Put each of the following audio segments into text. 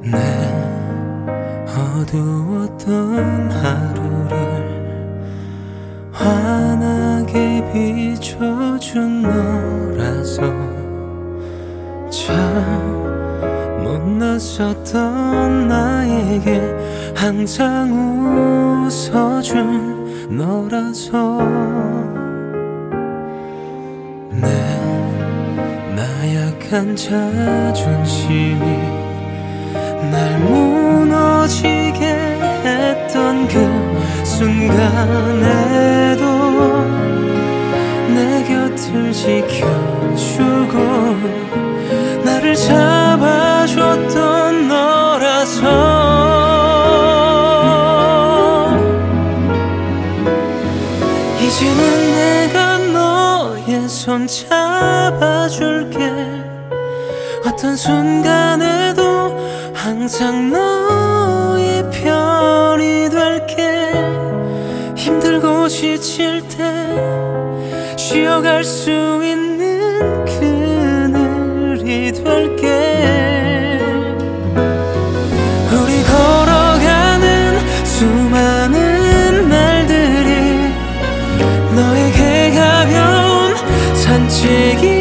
내 어두웠던 하루를 환하게 비춰준 너라서 참 못났었던 나에게 항상 웃어준 너라서 내 나약한 자존심이 날 무너지게 했던 그 순간에도 내 곁을 지켜주고 나를 잡아줬던 너라서 이제는 내가 너의 손 잡아줄게. 어떤 순간에도 항상 너의 편이 될게. 힘들고 지칠 때 쉬어갈 수 있는 그늘이 될게. 우리 걸어가는 수많은 날들이 너에게 가벼운 산책이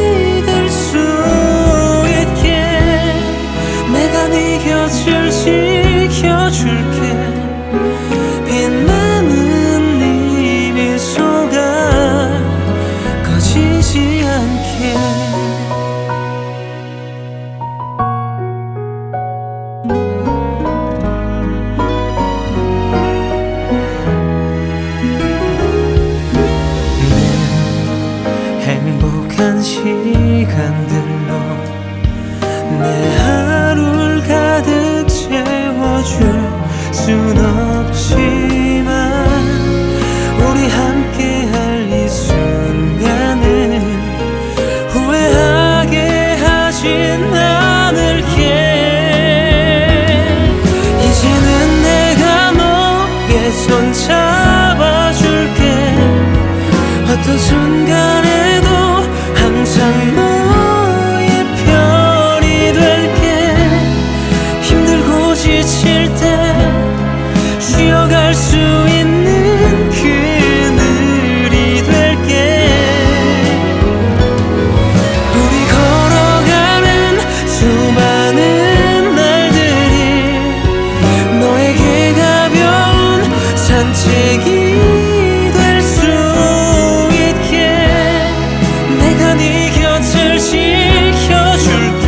지켜줄게. 빛나는 네 미소가 꺼지지 않게. 늘 행복한 시간들로 내 하루를 가득 채워줄 순 없지만 우리 함께할 이 순간을 후회하게 하진 않을게. 이제는 내가 너의 손 잡아줄게. 어떤 순간에도 항상 너의 편이 될게. 힘들고 지칠 때 쉬어갈 수 있는 그늘이 될게. 우리 걸어가는 수많은 날들이 너에게 가벼운 산책이 될 수 있게. 내가 네 곁을 지켜줄게.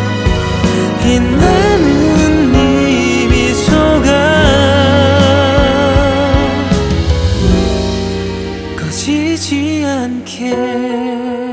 빛나는 네 미소가 꺼지지 않게.